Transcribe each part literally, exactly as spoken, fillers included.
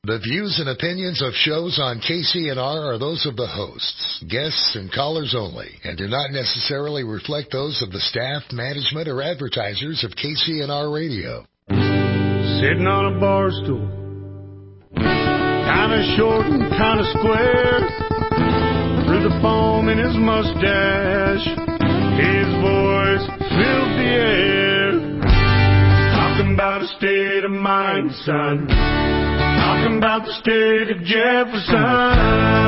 The views and opinions of shows on K C N R are those of the hosts, guests, and callers only, and do not necessarily reflect those of the staff, management, or advertisers of K C N R Radio. Sitting on a bar stool, kinda short and kinda square, through the foam in his mustache, his voice fills the air. Talking about a state of mind, son. Talking about the state of Jefferson.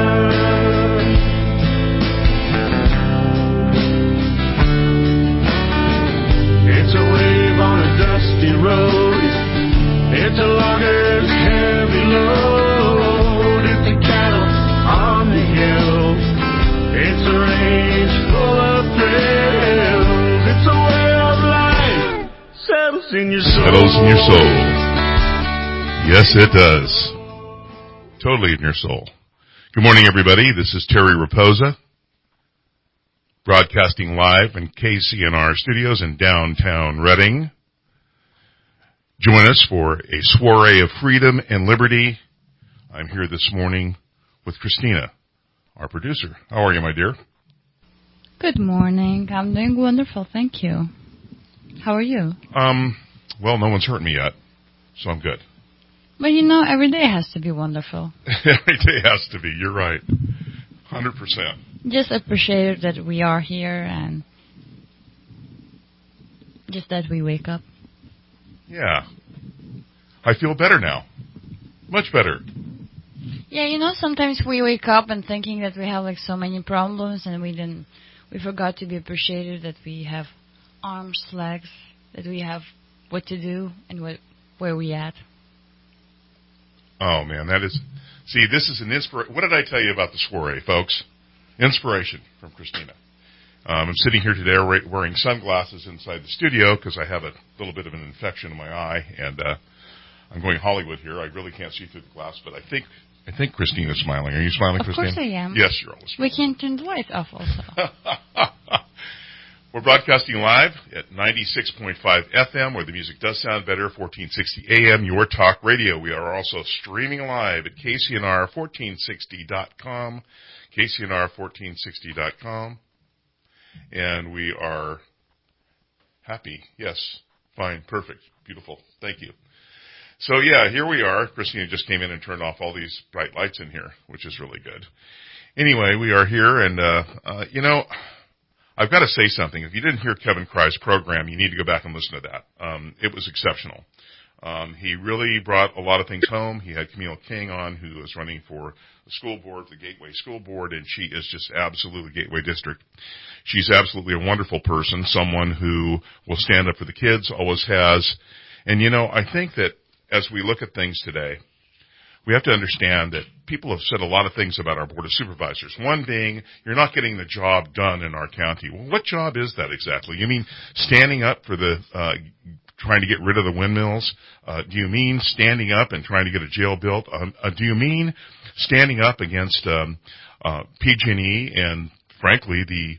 It's a wave on a dusty road. It's a logger's heavy load. It's a cattle on the hill. It's a range full of thrills. It's a way of life settles in your soul. Settles in your soul. Yes, it does. Totally in your soul. Good morning, everybody. This is Terry Raposa, broadcasting live in K C N R studios in downtown Reading. Join us for a soiree of freedom and liberty. I'm here this morning with Christina, our producer. How are you, my dear? Good morning. I'm doing wonderful, thank you. How are you? Um, well, no one's hurt me yet, so I'm good. But you know, every day has to be wonderful. Every day has to be. You're right. one hundred percent. Just appreciate that we are here and just that we wake up. Yeah. I feel better now. Much better. Yeah, you know, sometimes we wake up and thinking that we have like so many problems and we didn't, we forgot to be appreciated that we have arms, legs, that we have what to do and what, where we at. Oh, man, that is... See, this is an inspiration. What did I tell you about the soiree, folks? Inspiration from Christina. Um, I'm sitting here today wearing sunglasses inside the studio because I have a little bit of an infection in my eye, and uh, I'm going Hollywood here. I really can't see through the glass, but I think I think Christina's smiling. Are you smiling, of Christina? Of course I am. Yes, you're always smiling. We can turn the lights off also. We're broadcasting live at ninety-six point five F M, where the music does sound better, fourteen sixty A M, Your Talk Radio. We are also streaming live at K C N R fourteen sixty dot com, K C N R fourteen sixty dot com, and we are happy. Yes, fine, perfect, beautiful, thank you. So, yeah, here we are. Christina just came in and turned off all these bright lights in here, which is really good. Anyway, we are here, and, uh, uh you know... I've got to say something. If you didn't hear Kevin Cry's program, you need to go back and listen to that. Um, it was exceptional. Um, he really brought a lot of things home. He had Camille King on, who is running for the school board, the Gateway School Board, and she is just absolutely Gateway District. She's absolutely a wonderful person, someone who will stand up for the kids, always has. And, you know, I think that as we look at things today, we have to understand that people have said a lot of things about our Board of Supervisors. One being, you're not getting the job done in our county. Well, what job is that exactly? You mean standing up for the, uh, trying to get rid of the windmills? Uh, do you mean standing up and trying to get a jail built? Um, uh, do you mean standing up against, um, uh, P G and E and, frankly, the,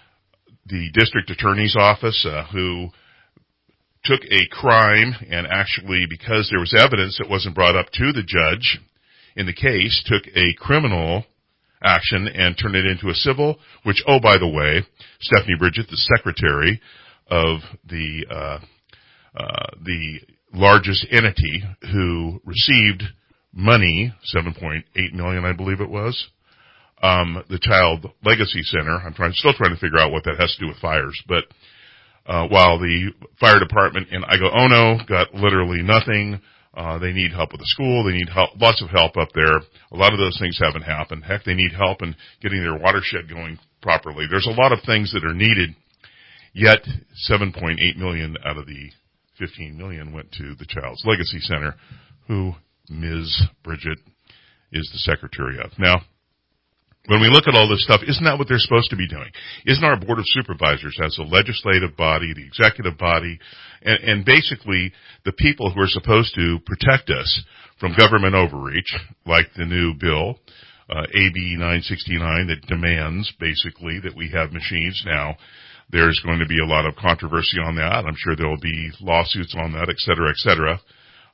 the district attorney's office, uh, who took a crime and actually, because there was evidence that wasn't brought up to the judge in the case, took a criminal action and turned it into a civil, which, oh, by the way, Stephanie Bridget, the secretary of the, uh, uh, the largest entity who received money, seven point eight million dollars, I believe it was, um, the Child Legacy Center. I'm trying, still trying to figure out what that has to do with fires, but Uh, while the fire department in Igo-Ono got literally nothing, uh, they need help with the school, they need help, lots of help up there. A lot of those things haven't happened. Heck, they need help in getting their watershed going properly. There's a lot of things that are needed, yet seven point eight million dollars out of the fifteen million dollars went to the Child's Legacy Center, who Miz Bridget is the secretary of. Now, when we look at all this stuff, isn't that what they're supposed to be doing? Isn't our Board of Supervisors as the legislative body, the executive body, and, and basically the people who are supposed to protect us from government overreach, like the new bill, uh, A B nine sixty-nine, that demands basically that we have machines now. There's going to be a lot of controversy on that. I'm sure there will be lawsuits on that, et cetera, et cetera.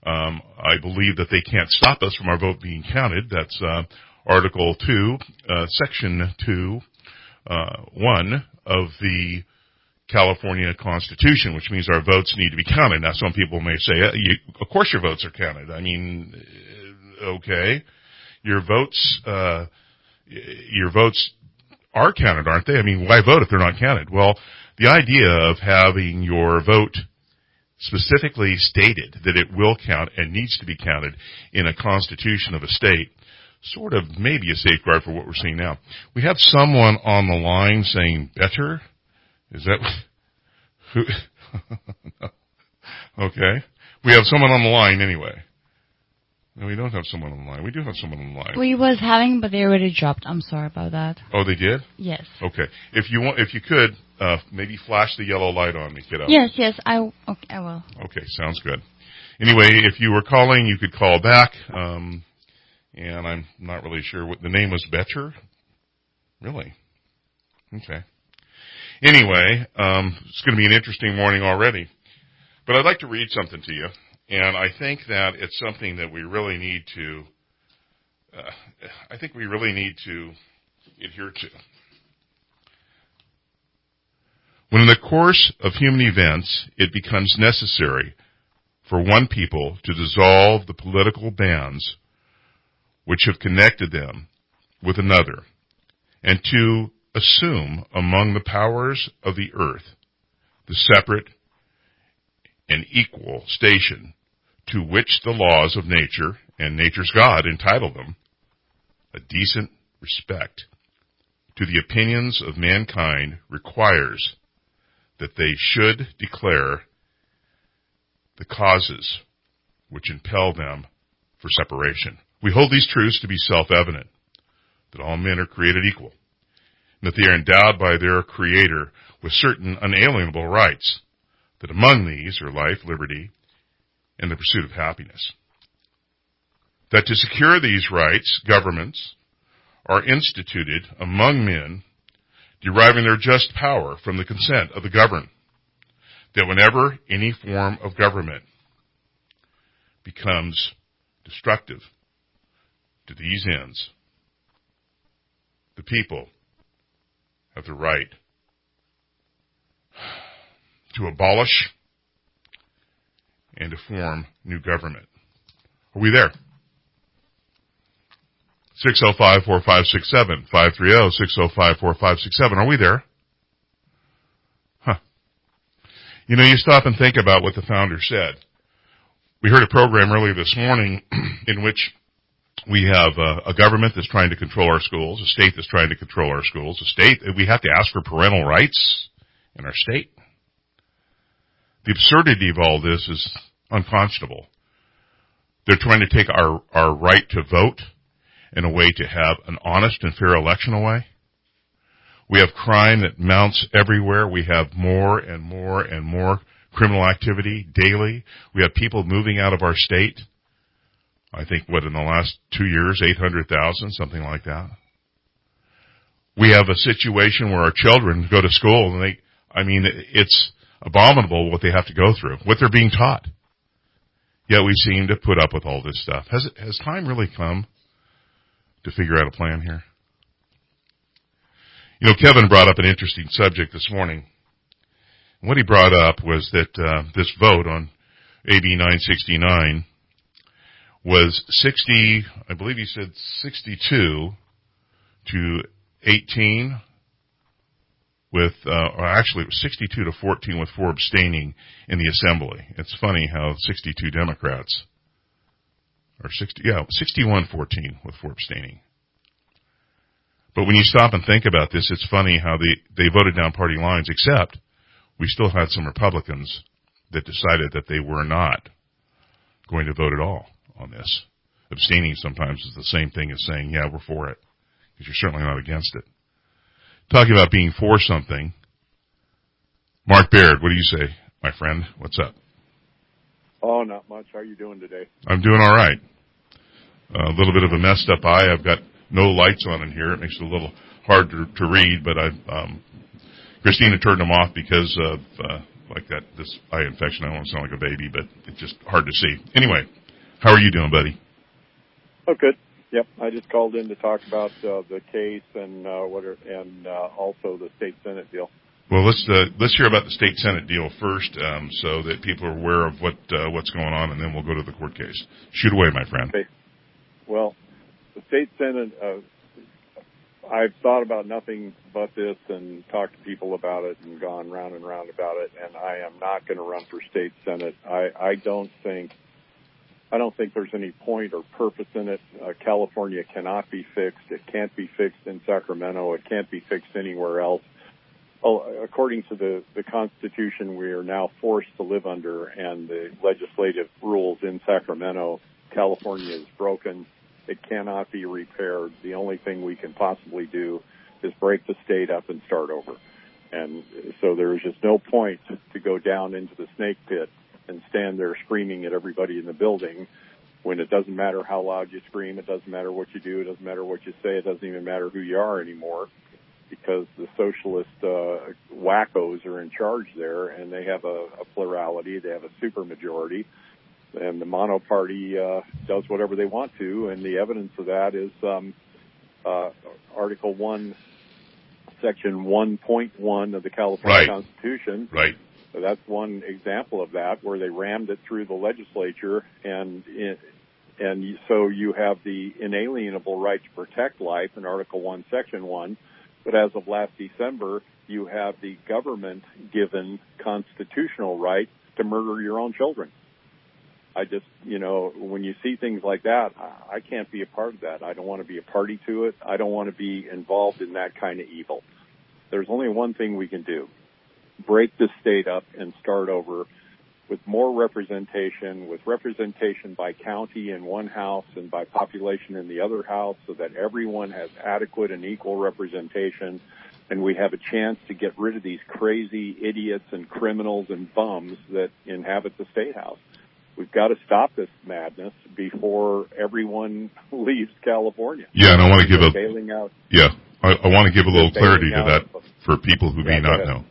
Um, I believe that they can't stop us from our vote being counted. That's uh, Article two, uh, Section two, uh, one of the California Constitution, which means our votes need to be counted. Now, some people may say, uh, you, of course your votes are counted. I mean, okay, your votes, uh, your votes are counted, aren't they? I mean, why vote if they're not counted? Well, the idea of having your vote specifically stated that it will count and needs to be counted in a constitution of a state sort of maybe a safeguard for what we're seeing now. We have someone on the line saying better. Is that who? Okay. We have someone on the line anyway. No, we don't have someone on the line. We do have someone on the line. We was having, but they already dropped. I'm sorry about that. Oh, they did? Yes. Okay. If you want, if you could, uh, maybe flash the yellow light on me, kiddo. Yes, yes, I, okay, I will. Okay, sounds good. Anyway, if you were calling, you could call back. Um, and I'm not really sure what the name was. Betcher? Really? Okay. Anyway, um, it's going to be an interesting morning already. But I'd like to read something to you. And I think that it's something that we really need to, uh, I think we really need to adhere to. When in the course of human events it becomes necessary for one people to dissolve the political bands which have connected them with another, and to assume among the powers of the earth the separate and equal station to which the laws of nature and nature's God entitle them, a decent respect to the opinions of mankind requires that they should declare the causes which impel them for separation. We hold these truths to be self-evident, that all men are created equal, and that they are endowed by their Creator with certain unalienable rights, that among these are life, liberty, and the pursuit of happiness. That to secure these rights, governments are instituted among men, deriving their just power from the consent of the governed. That whenever any form of government becomes destructive to these ends, the people have the right to abolish and to form new government. Are we there? six oh five, four five six seven, five three zero, six oh five, four five six seven. Are we there? Huh. You know, you stop and think about what the founder said. We heard a program earlier this morning in which we have a, a government that's trying to control our schools, a state that's trying to control our schools, a state that we have to ask for parental rights in our state. The absurdity of all this is unconscionable. They're trying to take our, our right to vote in a way to have an honest and fair election away. We have crime that mounts everywhere. We have more and more and more criminal activity daily. We have people moving out of our state. I think, what, in the last two years, eight hundred thousand, something like that. We have a situation where our children go to school and they, I mean, it's abominable what they have to go through, what they're being taught. Yet we seem to put up with all this stuff. Has it, has time really come to figure out a plan here? You know, Kevin brought up an interesting subject this morning. And what he brought up was that uh, this vote on A B nine sixty-nine was sixty, I believe he said sixty-two to eighteen, with, uh, or actually it was sixty-two to fourteen with four abstaining in the assembly. It's funny how sixty-two Democrats, or sixty, yeah, sixty-one fourteen with four abstaining. But when you stop and think about this, it's funny how they, they voted down party lines, except we still had some Republicans that decided that they were not going to vote at all on this. Abstaining sometimes is the same thing as saying, yeah, we're for it, because you're certainly not against it. Talking about being for something, Mark Baird, what do you say, my friend? What's up? Oh, not much. How are you doing today? I'm doing all right. Uh, a little bit of a messed up eye. I've got no lights on in here. It makes it a little hard to, to read, but I, um, Christina turned them off because of, uh, like that, this eye infection. I don't want to sound like a baby, but it's just hard to see. Anyway, how are you doing, buddy? Oh, good. Yep, I just called in to talk about uh, the case and uh, what are, and uh, also the state senate deal. Well, let's uh, let's hear about the state senate deal first, um, so that people are aware of what uh, what's going on, and then we'll go to the court case. Shoot away, my friend. Okay. Well, the state senate. Uh, I've thought about nothing but this and talked to people about it and gone round and round about it, and I am not going to run for state senate. I, I don't think. I don't think there's any point or purpose in it. Uh, California cannot be fixed. It can't be fixed in Sacramento. It can't be fixed anywhere else. Oh, according to the, the Constitution, we are now forced to live under, and the legislative rules in Sacramento, California is broken. It cannot be repaired. The only thing we can possibly do is break the state up and start over. And so there is just no point to go down into the snake pit and stand there screaming at everybody in the building when it doesn't matter how loud you scream, it doesn't matter what you do, it doesn't matter what you say, it doesn't even matter who you are anymore, because the socialist uh, wackos are in charge there, and they have a, a plurality, they have a supermajority, and the mono party uh, does whatever they want to, and the evidence of that is um, uh, Article one, Section one point one of the California right. Constitution. Right. So that's one example of that, where they rammed it through the legislature, and it, and so you have the inalienable right to protect life in Article one, Section one, but as of last December, you have the government-given constitutional right to murder your own children. I just, you know, when you see things like that, I can't be a part of that. I don't want to be a party to it. I don't want to be involved in that kind of evil. There's only one thing we can do. Break the state up and start over with more representation, with representation by county in one house and by population in the other house, so that everyone has adequate and equal representation, and we have a chance to get rid of these crazy idiots and criminals and bums that inhabit the state house. We've got to stop this madness before everyone leaves California. Yeah, and I want to give a bailing out. Yeah, I, I want to give a little clarity to that out. for people who yeah, may not know.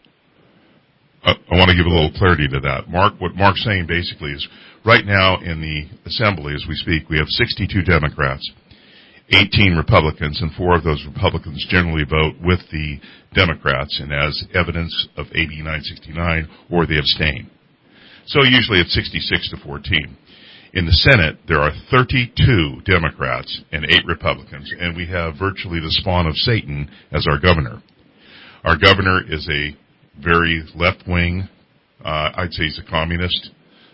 Uh, I want to give a little clarity to that. Mark, what Mark's saying basically is right now in the Assembly as we speak, we have sixty-two Democrats, eighteen Republicans, and four of those Republicans generally vote with the Democrats and as evidence of A B nine sixty-nine, or they abstain. So usually it's sixty-six to fourteen. In the Senate, there are thirty-two Democrats and eight Republicans, and we have virtually the spawn of Satan as our governor. Our governor is a very left-wing, uh, I'd say he's a communist,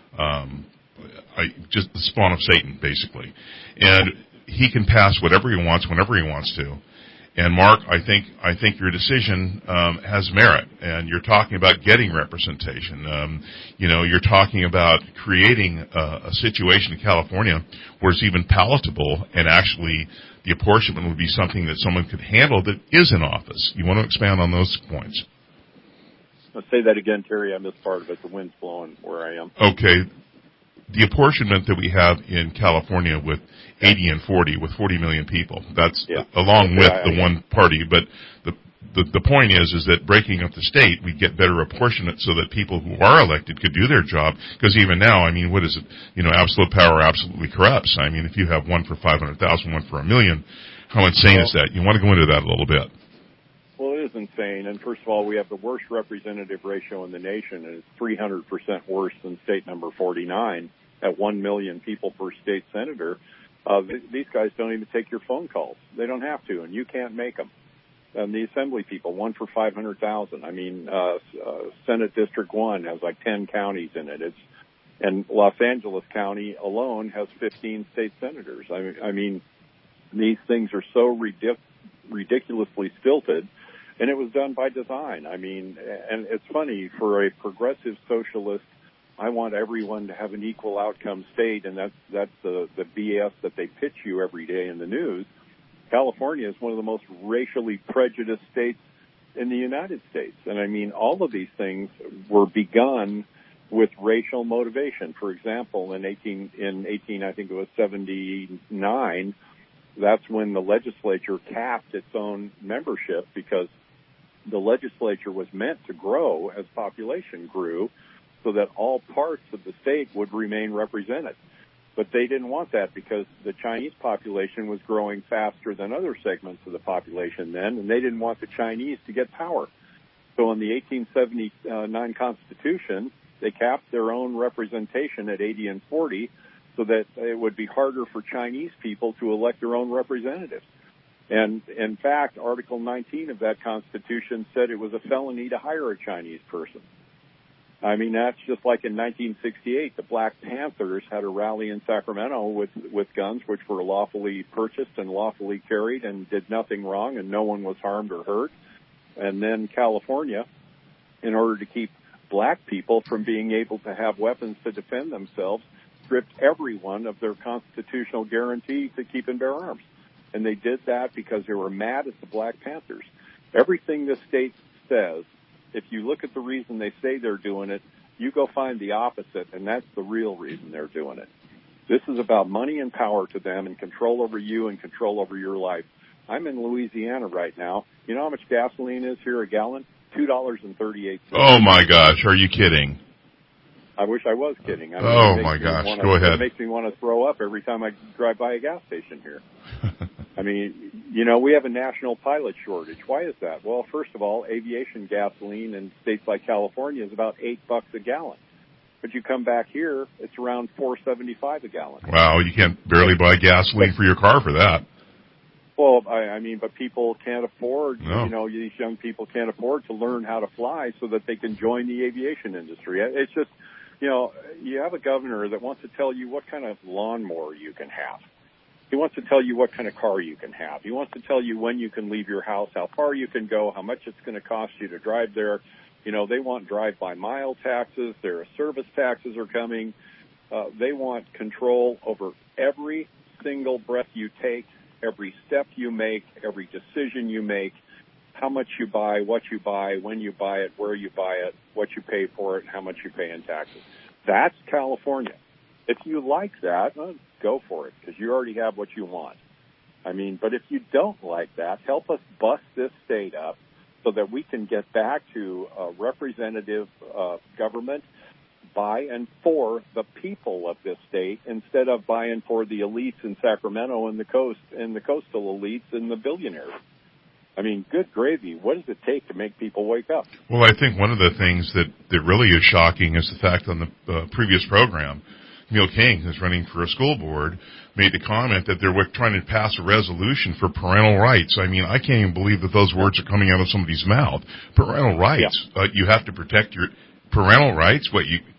um, I, just the spawn of Satan, basically. And he can pass whatever he wants, whenever he wants to. And Mark, I think I think your decision um, has merit, and you're talking about getting representation. Um, you know, you're talking about creating a, a situation in California where it's even palatable, and actually the apportionment would be something that someone could handle that is in office. You want to expand on those points? Let's say that again, Terry. I missed part of it. The wind's blowing where I am. Okay. The apportionment that we have in California with eighty and forty, with forty million people, that's yeah. along with yeah, the yeah. one party. But the, the the point is, is that breaking up the state, we get better apportionment so that people who are elected could do their job. Because even now, I mean, what is it? You know, absolute power absolutely corrupts. I mean, if you have one for five hundred thousand, one for a million, how insane well, is that? You want to go into that a little bit. Well, it is insane. And first of all, we have the worst representative ratio in the nation, and it's three hundred percent worse than state number forty-nine at one million people per state senator. Uh, th- these guys don't even take your phone calls. They don't have to, and you can't make them. And the assembly people, one for five hundred thousand. I mean, uh, uh, Senate District one has like ten counties in it. It's, and Los Angeles County alone has fifteen state senators. I mean, I mean these things are so ridic- ridiculously stilted. And it was done by design. I mean, and it's funny, for a progressive socialist, I want everyone to have an equal outcome state, and that's that's the, the B S that they pitch you every day in the news. California is one of the most racially prejudiced states in the United States. And I mean, all of these things were begun with racial motivation. For example, in eighteen, in eighteen, I think it was seventy-nine, that's when the legislature capped its own membership, because the legislature was meant to grow as population grew so that all parts of the state would remain represented. But they didn't want that because the Chinese population was growing faster than other segments of the population then, and they didn't want the Chinese to get power. So in the eighteen seventy-nine Constitution, they capped their own representation at eighty and forty so that it would be harder for Chinese people to elect their own representatives. And in fact, Article nineteen of that Constitution said it was a felony to hire a Chinese person. I mean, that's just like in nineteen sixty-eight, the Black Panthers had a rally in Sacramento with, with guns which were lawfully purchased and lawfully carried and did nothing wrong and no one was harmed or hurt. And then California, in order to keep black people from being able to have weapons to defend themselves, stripped everyone of their constitutional guarantee to keep and bear arms. And they did that because they were mad at the Black Panthers. Everything the state says, if you look at the reason they say they're doing it, you go find the opposite, and that's the real reason they're doing it. This is about money and power to them and control over you and control over your life. I'm in Louisiana right now. You know how much gasoline is here a gallon? two dollars and thirty-eight cents. Oh, my gosh. Are you kidding? I wish I was kidding. I mean, oh, my gosh. Wanna, Go ahead. It makes me want to throw up every time I drive by a gas station here. I mean, you know, we have a national pilot shortage. Why is that? Well, first of all, aviation gasoline in states like California is about eight bucks a gallon. But you come back here, it's around four seventy-five a gallon. Wow, you can't barely buy gasoline for your car for that. Well, I, I mean, but people can't afford, no. you know, these young people can't afford to learn how to fly so that they can join the aviation industry. It's just, you know, you have a governor that wants to tell you what kind of lawnmower you can have. He wants to tell you what kind of car you can have. He wants to tell you when you can leave your house, how far you can go, how much it's going to cost you to drive there. You know, they want drive-by-mile taxes. Their service taxes are coming. Uh, they want control over every single breath you take, every step you make, every decision you make, how much you buy, what you buy, when you buy it, where you buy it, what you pay for it, how much you pay in taxes. That's California. If you like that, well, go for it, because you already have what you want. I mean, but if you don't like that, help us bust this state up so that we can get back to a representative uh, government by and for the people of this state instead of by and for the elites in Sacramento and the coast and the coastal elites and the billionaires. I mean, good gravy. What does it take to make people wake up? Well, I think one of the things that, that really is shocking is the fact on the uh, previous program, Neil King, who's running for a school board, made the comment that they're trying to pass a resolution for parental rights. I mean, I can't even believe that those words are coming out of somebody's mouth. Parental rights. Yeah. Uh, you have to protect your parental rights. What you?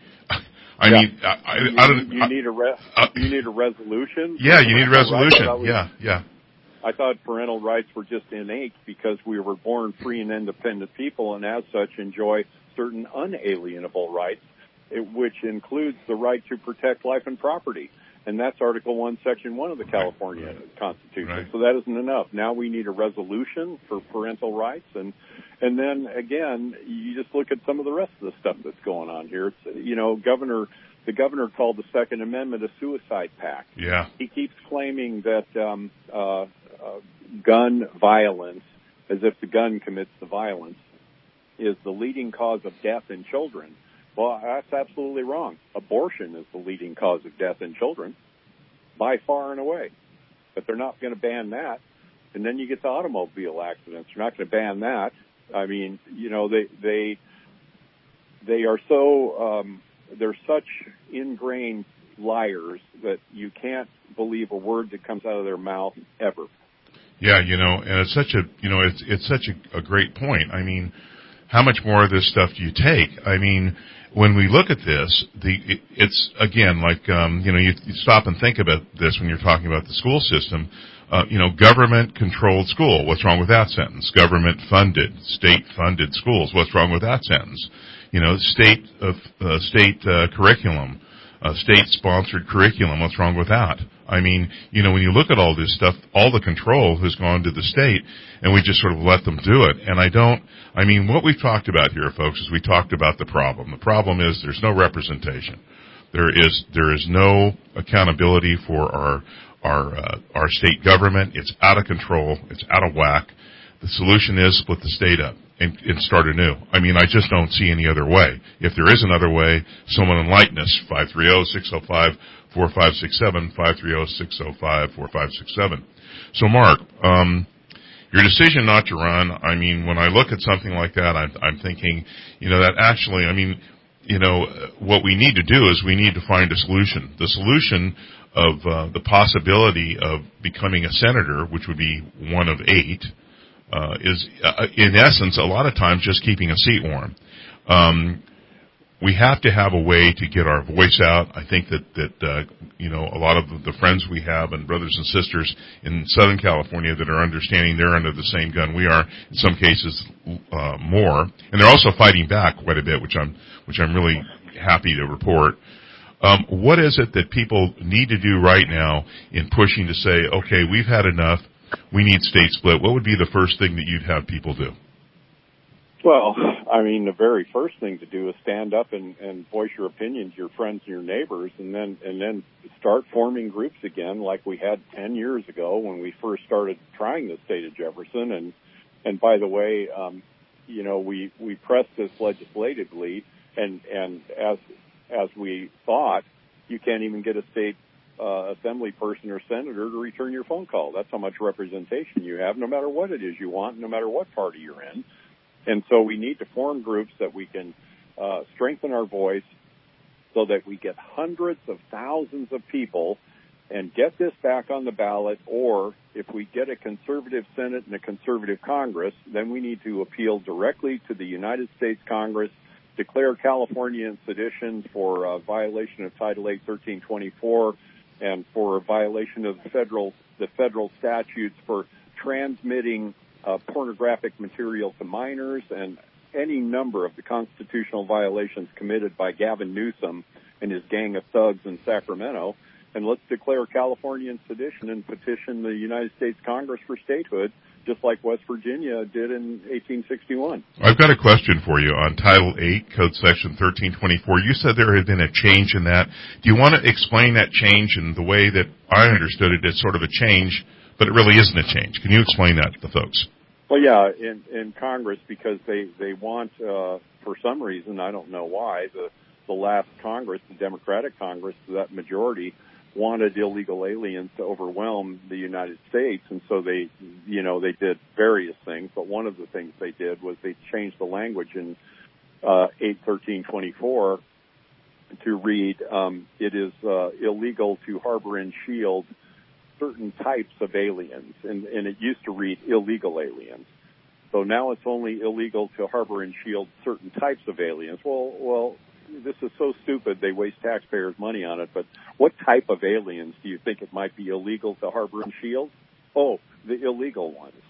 I yeah. mean, I, I, you, I don't. You need a re- uh, you need a resolution. Yeah, you need a resolution. Right? Yeah, yeah. I thought parental rights were just innate because we were born free and independent people, and as such enjoy certain unalienable rights, which includes the right to protect life and property. And that's Article one, Section one of the California right. Constitution. Right. So that isn't enough. Now we need a resolution for parental rights. And and then, again, you just look at some of the rest of the stuff that's going on here. It's, you know, Governor, the governor called the Second Amendment a suicide pact. Yeah. He keeps claiming that um, uh, uh, gun violence, as if the gun commits the violence, is the leading cause of death in children. Well, that's absolutely wrong. Abortion is the leading cause of death in children, by far and away. But they're not going to ban that. And then you get to automobile accidents. They're not going to ban that. I mean, you know, they they they are so um, they're such ingrained liars that you can't believe a word that comes out of their mouth ever. Yeah, you know, and it's such a you know it's it's such a, a great point. I mean, how much more of this stuff do you take? I mean, when we look at this, the it, it's again like um, you know you, you stop and think about this when you're talking about the school system. Uh, you know, government-controlled school. What's wrong with that sentence? Government-funded, state-funded schools. What's wrong with that sentence? You know, state uh, uh, state uh, curriculum, uh, state-sponsored curriculum. What's wrong with that? I mean, you know, when you look at all this stuff, all the control has gone to the state, and we just sort of let them do it. And I don't. I mean, what we've talked about here, folks, is we talked about the problem. The problem is there's no representation. There is there is no accountability for our. Our uh, our state government. It's out of control. It's out of whack. The solution is split the state up and, and start anew. I mean, I just don't see any other way. If there is another way, someone enlighten us. five three zero, six zero five, four five six seven, five three zero, six zero five, four five six seven. So, Mark, um, your decision not to run, I mean, when I look at something like that, I'm, I'm thinking, you know, that actually, I mean, you know, what we need to do is we need to find a solution. The solution of uh, the possibility of becoming a senator, which would be one of eight, uh, is, uh, in essence, a lot of times just keeping a seat warm. Um, we have to have a way to get our voice out. I think that, that uh, you know, a lot of the friends we have and brothers and sisters in Southern California that are understanding they're under the same gun we are, in some cases uh, more. And they're also fighting back quite a bit, which I'm, which I'm really happy to report. Um, what is it that people need to do right now in pushing to say, okay, we've had enough, we need state split? What would be the first thing that you'd have people do? Well, I mean, the very first thing to do is stand up and, and voice your opinion to your friends and your neighbors, and then and then start forming groups again, like we had ten years ago when we first started trying the state of Jefferson. And and by the way, um, you know, we we pressed this legislatively, and and as as we thought, you can't even get a state uh, assembly person or senator to return your phone call. That's how much representation you have, no matter what it is you want, no matter what party you're in. And so we need to form groups that we can uh, strengthen our voice so that we get hundreds of thousands of people and get this back on the ballot. Or if we get a conservative Senate and a conservative Congress, then we need to appeal directly to the United States Congress, declare California in sedition for a violation of Title eight, thirteen twenty-four, and for a violation of the federal the federal statutes for transmitting Uh, pornographic material to minors, and any number of the constitutional violations committed by Gavin Newsom and his gang of thugs in Sacramento. And let's declare California in sedition and petition the United States Congress for statehood, just like West Virginia did in eighteen sixty-one. I've got a question for you on Title eight, Code Section thirteen twenty-four. You said there had been a change in that. Do you want to explain that change? And the way that I understood it, it's sort of a change, but it really isn't a change. Can you explain that to the folks? Well, yeah, in, in Congress, because they, they want, uh, for some reason, I don't know why, the, the last Congress, the Democratic Congress, that majority, wanted illegal aliens to overwhelm the United States. And so they, you know, they did various things, but one of the things they did was they changed the language in uh, eight thirteen twenty-four to read, um, it is uh, illegal to harbor and shield certain types of aliens, and, and it used to read illegal aliens. So now it's only illegal to harbor and shield certain types of aliens. Well, well, this is so stupid they waste taxpayers' money on it, but what type of aliens do you think it might be illegal to harbor and shield? Oh, the illegal ones.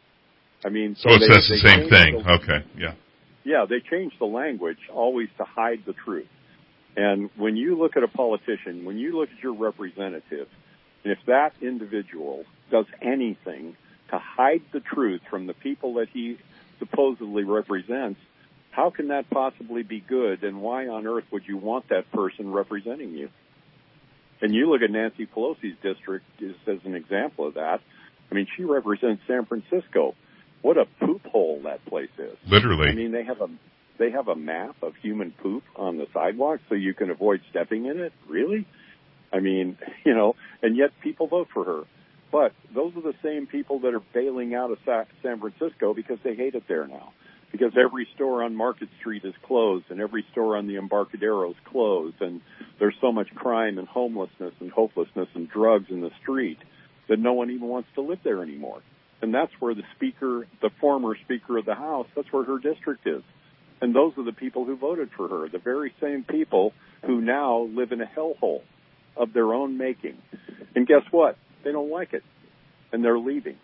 I mean, so, so it they, says they the same thing. The, okay, yeah. Yeah, they changed the language always to hide the truth. And when you look at a politician, when you look at your representative, and if that individual does anything to hide the truth from the people that he supposedly represents, how can that possibly be good, and why on earth would you want that person representing you? And you look at Nancy Pelosi's district as an example of that. I mean, she represents San Francisco. What a poop hole that place is. Literally. I mean, they have a they have a map of human poop on the sidewalk so you can avoid stepping in it? Really? I mean, you know, and yet people vote for her. But those are the same people that are bailing out of San Francisco because they hate it there now. Because every store on Market Street is closed, and every store on the Embarcadero is closed, and there's so much crime and homelessness and hopelessness and drugs in the street that no one even wants to live there anymore. And that's where the speaker, the former Speaker of the House, that's where her district is. And those are the people who voted for her, the very same people who now live in a hellhole of their own making. And guess what? They don't like it, and they're leaving.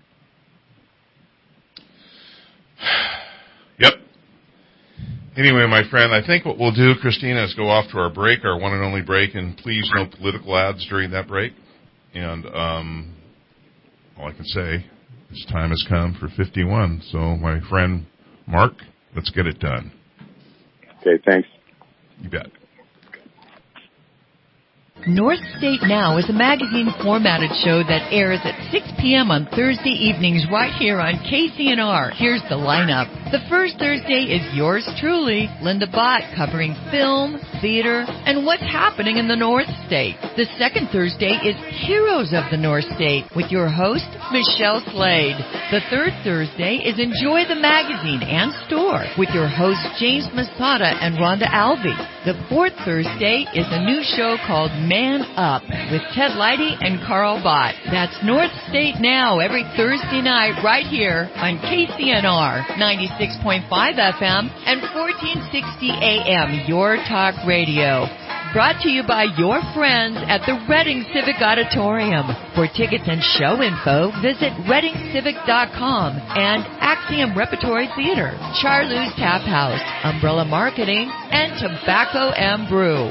Yep. Anyway, my friend, I think what we'll do, Christina, is go off to our break, our one and only break, and please no political ads during that break. And um, all I can say is time has come for fifty-one. So, my friend Mark, let's get it done. Okay, thanks. You bet. North State Now is a magazine formatted show that airs at six p.m. on Thursday evenings right here on K C N R. Here's the lineup. The first Thursday is yours truly, Linda Bott, covering film, theater, and what's happening in the North State. The second Thursday is Heroes of the North State with your host, Michelle Slade. The third Thursday is Enjoy the Magazine and Store with your hosts, James Masada and Rhonda Alvey. The fourth Thursday is a new show called Man Up with Ted Leidy and Carl Bott. That's North State Now every Thursday night right here on K C N R ninety-six point five F M and fourteen sixty A M, Your Talk Radio. Brought to you by your friends at the Reading Civic Auditorium. For tickets and show info, visit reading civic dot com and Axiom Repertory Theater, Charlie's Tap House, Umbrella Marketing, and Tobacco and Brew.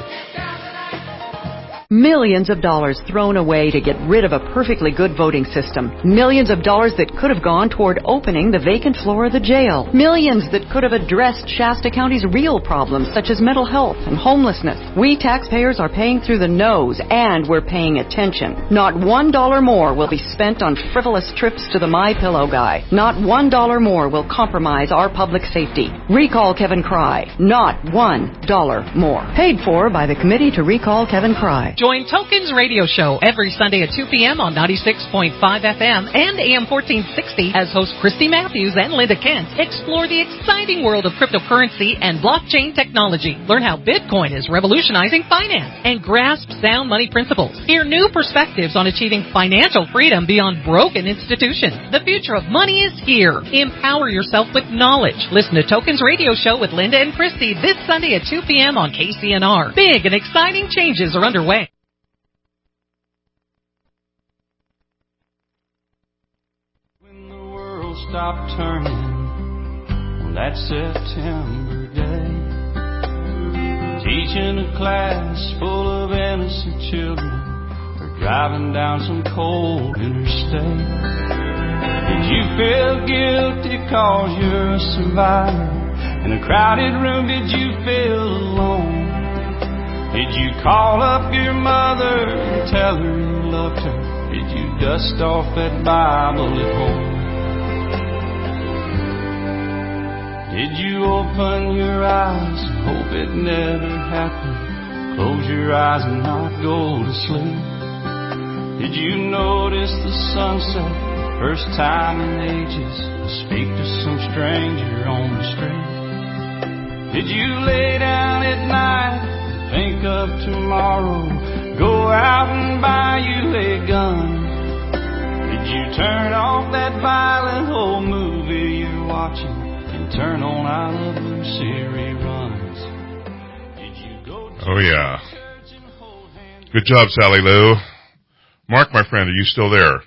Millions of dollars thrown away to get rid of a perfectly good voting system. Millions of dollars that could have gone toward opening the vacant floor of the jail. Millions that could have addressed Shasta County's real problems such as mental health and homelessness. We taxpayers are paying through the nose, and we're paying attention. Not one dollar more will be spent on frivolous trips to the MyPillow guy. Not one dollar more will compromise our public safety. Recall Kevin Cry. Not one dollar more. Paid for by the Committee to Recall Kevin Cry. Join Tokens Radio Show every Sunday at two p.m. on ninety-six point five F M and A M fourteen sixty as hosts Christy Matthews and Linda Kent explore the exciting world of cryptocurrency and blockchain technology. Learn how Bitcoin is revolutionizing finance and grasp sound money principles. Hear new perspectives on achieving financial freedom beyond broken institutions. The future of money is here. Empower yourself with knowledge. Listen to Tokens Radio Show with Linda and Christy this Sunday at two p.m. on K C N R. Big and exciting changes are underway. Stop turning on that September day, teaching a class full of innocent children, or driving down some cold interstate. Did you feel guilty cause you're a survivor? In a crowded room, did you feel alone? Did you call up your mother and tell her you loved her? Did you dust off that Bible at home? Did you open your eyes and hope it never happened? Close your eyes and not go to sleep. Did you notice the sunset first time in ages? Speak to some stranger on the street. Did you lay down at night and think of tomorrow? Go out and buy you a gun. Did you turn off that violent old movie you're watching? Turn on I Love Lucy reruns. Did you go to oh, yeah. Good job, Sally Lou. Mark, my friend, are you still there?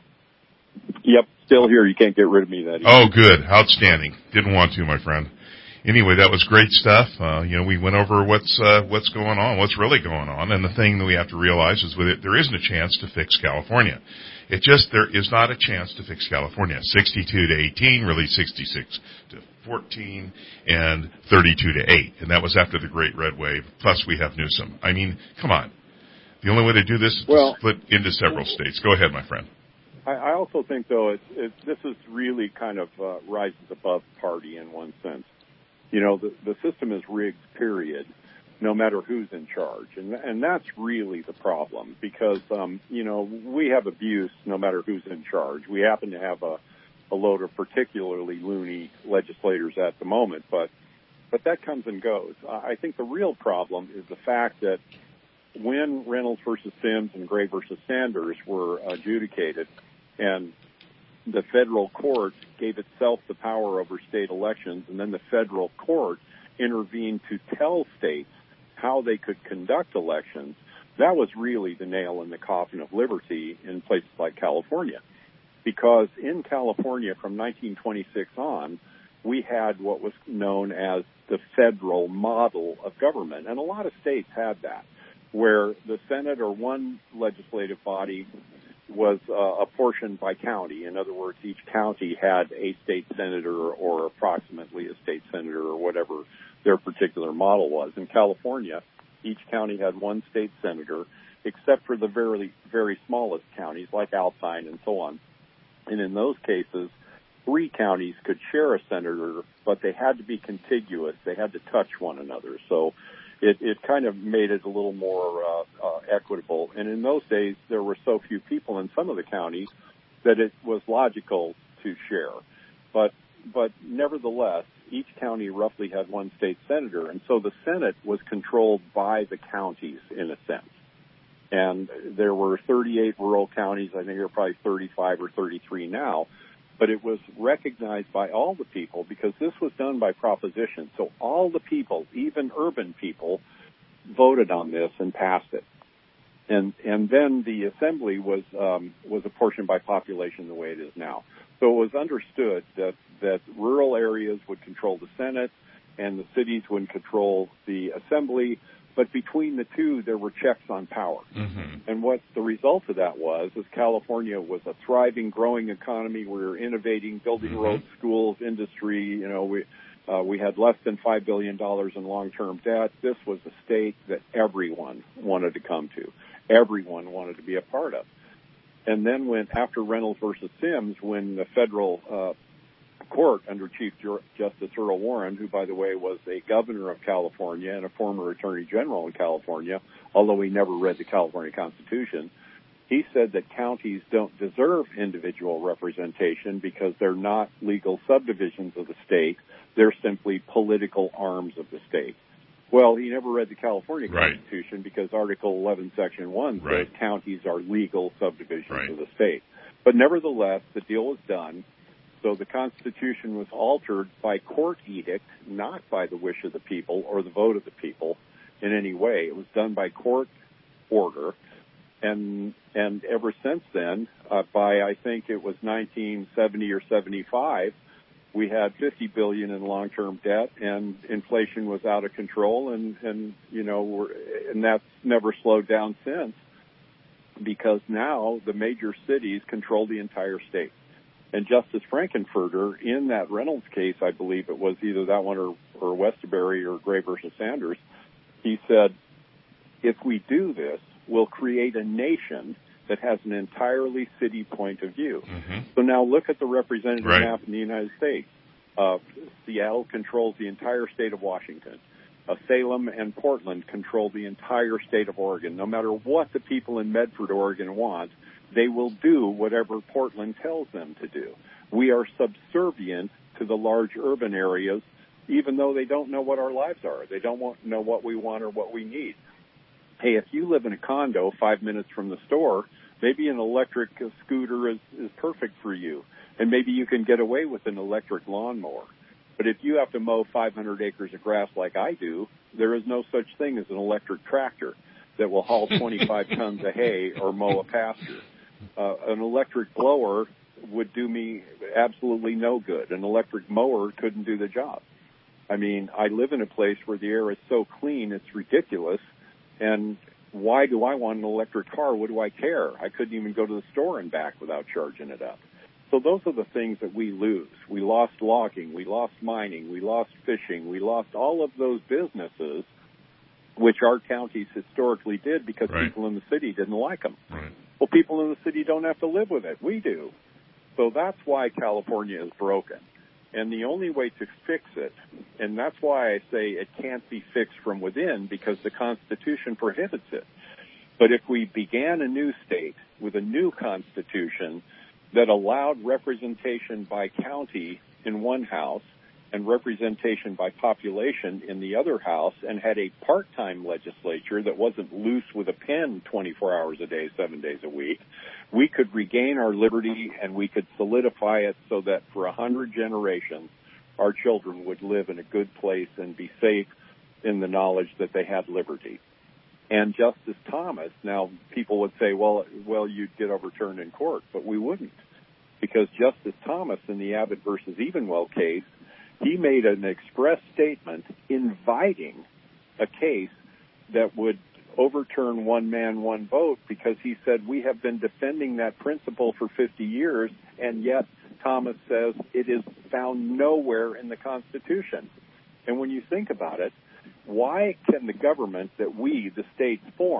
Yep, still here. You can't get rid of me that easy. Oh, good. Outstanding. Didn't want to, my friend. Anyway, that was great stuff. Uh, you know, we went over what's uh, what's going on, what's really going on, and the thing that we have to realize is with it, there isn't a chance to fix California. It just, there is not a chance to fix California. sixty-two to eighteen, really sixty-six to fourteen, and thirty-two to eight. And that was after the Great Red Wave, plus we have Newsom. I mean, come on. The only way to do this is well, to split into several states. Go ahead, my friend. I, I also think, though, it's, it's, this is really kind of uh, rises above party in one sense. You know, the, the system is rigged, period, no matter who's in charge. And, and that's really the problem because, um, you know, we have abuse no matter who's in charge. We happen to have a, a load of particularly loony legislators at the moment, but but that comes and goes. I think the real problem is the fact that when Reynolds versus Sims and Gray versus Sanders were adjudicated and the federal court gave itself the power over state elections, and then the federal court intervened to tell states how they could conduct elections, that was really the nail in the coffin of liberty in places like California. Because in California from nineteen twenty-six on, we had what was known as the federal model of government. And a lot of states had that, where the Senate or one legislative body was uh, apportioned by county. In other words, each county had a state senator or approximately a state senator or whatever their particular model was. In California, each county had one state senator, except for the very, very smallest counties like Alpine and so on. And in those cases, three counties could share a senator, but they had to be contiguous. They had to touch one another. So it, it kind of made it a little more uh, uh, equitable. And in those days, there were so few people in some of the counties that it was logical to share. But but nevertheless, each county roughly had one state senator, and so the Senate was controlled by the counties in a sense. And there were thirty-eight rural counties. I think there are probably thirty-five or thirty-three now. But it was recognized by all the people because this was done by proposition. So all the people, even urban people, voted on this and passed it. And and then the assembly was um, was apportioned by population the way it is now. So it was understood that, that rural areas would control the Senate and the cities would control the assembly. But between the two, there were checks on power. Mm-hmm. And what the result of that was, is California was a thriving, growing economy. We were innovating, building mm-hmm. roads, schools, industry. You know, we uh, we had less than five billion dollars in long-term debt. This was a state that everyone wanted to come to. Everyone wanted to be a part of. And then when, after Reynolds versus Sims, when the federal uh, court under Chief Justice Earl Warren, who, by the way, was a governor of California and a former attorney general in California, although he never read the California Constitution, he said that counties don't deserve individual representation because they're not legal subdivisions of the state. They're simply political arms of the state. Well, he never read the California right. Constitution because Article eleven, Section one right. says counties are legal subdivisions right. of the state. But nevertheless, the deal was done. So the Constitution was altered by court edict, not by the wish of the people or the vote of the people in any way. It was done by court order. And and ever since then, uh, by I think it was nineteen seventy or seventy-five, we had fifty billion dollars in long-term debt, and inflation was out of control, and, and you know, we're, and that's never slowed down since, because now the major cities control the entire state. And Justice Frankenfurter, in that Reynolds case, I believe it was either that one or, or Westerbury or Gray versus Sanders, he said, if we do this, we'll create a nation that has an entirely city point of view. Mm-hmm. So now look at the representative right. map in the United States. Uh, Seattle controls the entire state of Washington. Uh, Salem and Portland control the entire state of Oregon. No matter what the people in Medford, Oregon want, they will do whatever Portland tells them to do. We are subservient to the large urban areas, even though they don't know what our lives are. They don't want, know what we want or what we need. Hey, if you live in a condo five minutes from the store, maybe an electric scooter is, is perfect for you, and maybe you can get away with an electric lawnmower. But if you have to mow five hundred acres of grass like I do, there is no such thing as an electric tractor that will haul twenty-five tons of hay or mow a pasture. Uh, an electric blower would do me absolutely no good. An electric mower couldn't do the job. I mean, I live in a place where the air is so clean, it's ridiculous. And why do I want an electric car? What do I care? I couldn't even go to the store and back without charging it up. So those are the things that we lose. We lost logging, we lost mining, we lost fishing, we lost all of those businesses, which our counties historically did because right. people in the city didn't like them. Right. Well, people in the city don't have to live with it. We do. So that's why California is broken. And the only way to fix it, and that's why I say it can't be fixed from within, because the Constitution prohibits it. But if we began a new state with a new Constitution that allowed representation by county in one house and representation by population in the other house, and had a part-time legislature that wasn't loose with a pen twenty-four hours a day, seven days a week, we could regain our liberty and we could solidify it so that for a hundred generations, our children would live in a good place and be safe in the knowledge that they had liberty. And Justice Thomas, now people would say, well, well, you'd get overturned in court, but we wouldn't, because Justice Thomas in the Abbott versus Evenwell case, he made an express statement inviting a case that would overturn one man, one vote, because he said, we have been defending that principle for fifty years, and yet Thomas says it is found nowhere in the Constitution. And when you think about it, why can the government that we, the states, formed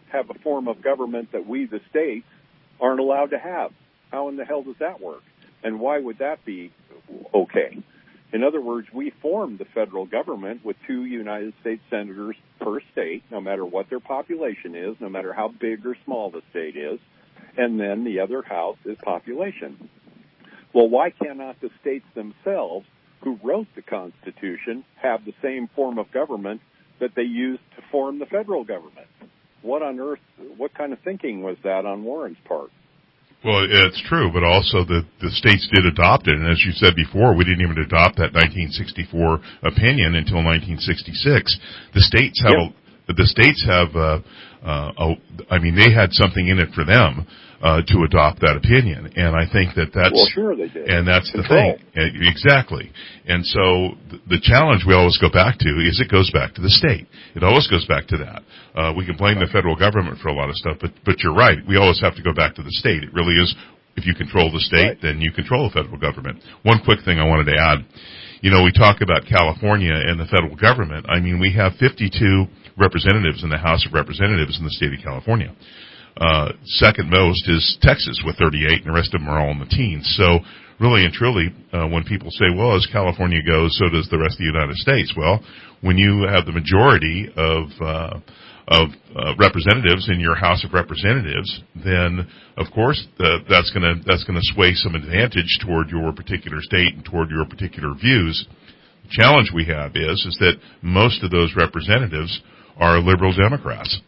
have a form of government that we, the states, aren't allowed to have. How in the hell does that work? And why would that be okay? In other words, we formed the federal government with two United States senators per state, no matter what their population is, no matter how big or small the state is, and then the other house is population. Well, why cannot the states themselves, who wrote the Constitution, have the same form of government that they used to form the federal government? What on earth, what kind of thinking was that on Warren's part? Well, it's true, but also the, the states did adopt it, and as you said before, we didn't even adopt that nineteen sixty-four opinion until nineteen sixty-six. The states have, Yep. a, the states have, uh, uh, a, I mean, they had something in it for them uh, to adopt that opinion, and I think that that's, well, sure they did, and that's Control. the thing, exactly. And so the, the challenge we always go back to is it goes back to the state. It always goes back to that. Uh, we can blame the federal government for a lot of stuff, but, but you're right. We always have to go back to the state. It really is, if you control the state, right, then you control the federal government. One quick thing I wanted to add. You know, we talk about California and the federal government. I mean, we have fifty-two representatives in the House of Representatives in the state of California. Uh, second most is Texas with thirty-eight, and the rest of them are all in the teens. So really and truly, uh, when people say, well, as California goes, so does the rest of the United States. Well, when you have the majority of, uh, of uh, representatives in your House of Representatives, then of course the, that's going to that's going to sway some advantage toward your particular state and toward your particular views. The challenge we have is is that most of those representatives are liberal Democrats.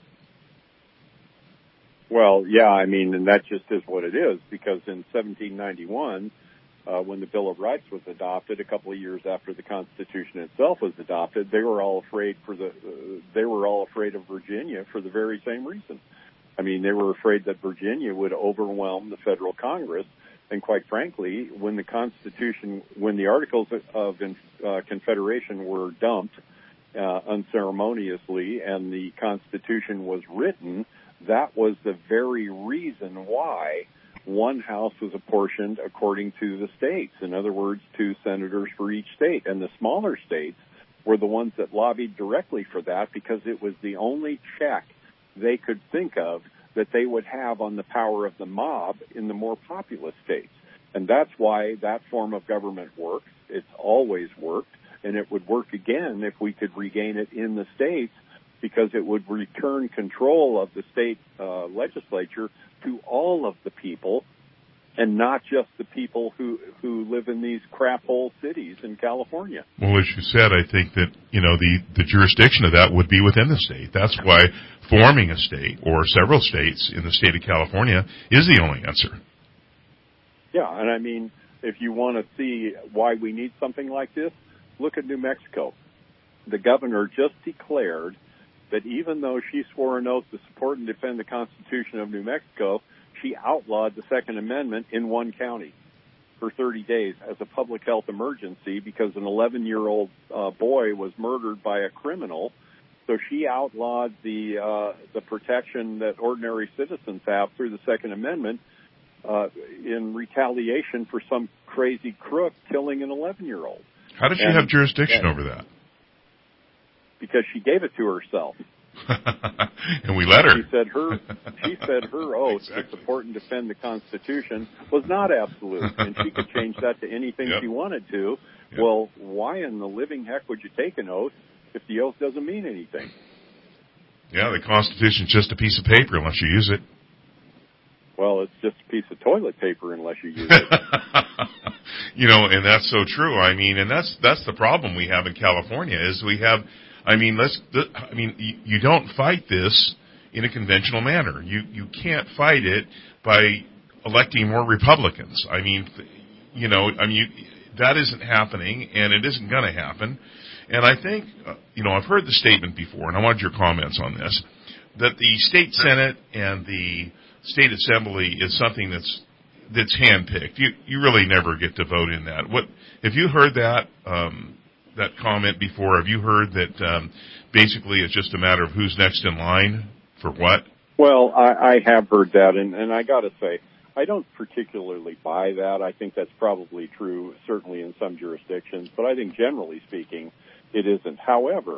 Well, yeah, I mean, and that just is what it is, because in seventeen ninety-one, uh, when the Bill of Rights was adopted, a couple of years after the Constitution itself was adopted, they were all afraid for the, uh, they were all afraid of Virginia for the very same reason. I mean, they were afraid that Virginia would overwhelm the federal Congress, and quite frankly, when the Constitution, when the Articles of uh, Confederation were dumped uh, unceremoniously and the Constitution was written, that was the very reason why one house was apportioned according to the states. In other words, two senators for each state. And the smaller states were the ones that lobbied directly for that, because it was the only check they could think of that they would have on the power of the mob in the more populous states. And that's why that form of government works. It's always worked, and it would work again if we could regain it in the states, because it would return control of the state uh, legislature to all of the people, and not just the people who who live in these crap hole cities in California. Well, as you said, I think that, you know, the, the jurisdiction of that would be within the state. That's why forming a state or several states in the state of California is the only answer. Yeah, and I mean, if you want to see why we need something like this, look at New Mexico. The governor just declared that even though she swore an oath to support and defend the Constitution of New Mexico, she outlawed the Second Amendment in one county for thirty days as a public health emergency, because an eleven-year-old uh, boy was murdered by a criminal. So she outlawed the uh, the protection that ordinary citizens have through the Second Amendment uh, in retaliation for some crazy crook killing an eleven-year-old. How does she and, have jurisdiction and, over that? Because she gave it to herself. And we let her. She said her she said her oath Exactly. to support and defend the Constitution was not absolute, and she could change that to anything Yep. she wanted to. Yep. Well, why in the living heck would you take an oath if the oath doesn't mean anything? Yeah, the Constitution's just a piece of paper unless you use it. Well, it's just a piece of toilet paper unless you use it. You know, and that's so true. I mean, and that's that's the problem we have in California is we have. I mean, let's. I mean, you, you don't fight this in a conventional manner. You you can't fight it by electing more Republicans. I mean, you know, I mean, you, that isn't happening, and it isn't going to happen. And I think, uh, you know, I've heard the statement before, and I wanted your comments on this, that the state Senate and the state assembly is something that's that's handpicked. You you really never get to vote in that. What have you heard that? Um, that comment before? Have you heard that um, basically it's just a matter of who's next in line for what? Well, I, I have heard that, and, and I got to say, I don't particularly buy that. I think that's probably true, certainly in some jurisdictions, but I think generally speaking, it isn't. However,